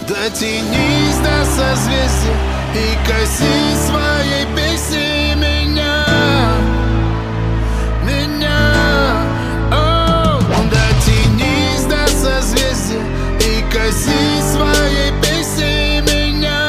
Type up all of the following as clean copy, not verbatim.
Дотянись до созвездия и коснись своей песни меня. Дотянись до созвездия и коснись своей песни меня.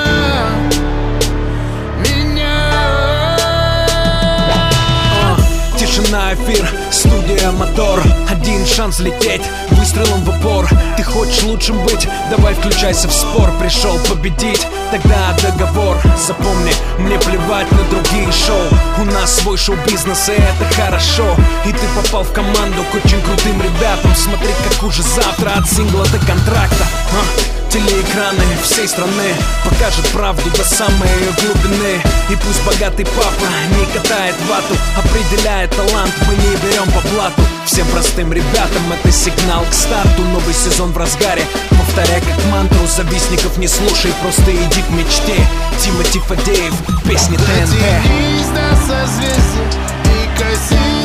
Тишина, эфир, студия, мотор. Один шанс лететь, выстрелом в упор. Ты хочешь лучшим быть? Давай включайся в спор. Пришел победить, тогда договор. Запомни, мне плевать на другие шоу. У нас свой шоу-бизнес, и это хорошо. И ты попал в команду к очень крутым ребятам. Смотри, как уже завтра от сингла до контракта. Телеэкраны всей страны покажут правду до самой ее глубины. И пусть богатый папа не катает вату, определяет талант, мы не берем по блату. Всем простым ребятам это сигнал к старту. Новый сезон в разгаре, повторяй как мантру. Завистников не слушай, просто иди к мечте. Тимати Фадеев, песни ТНТ. Дотянись до созвездия и коснись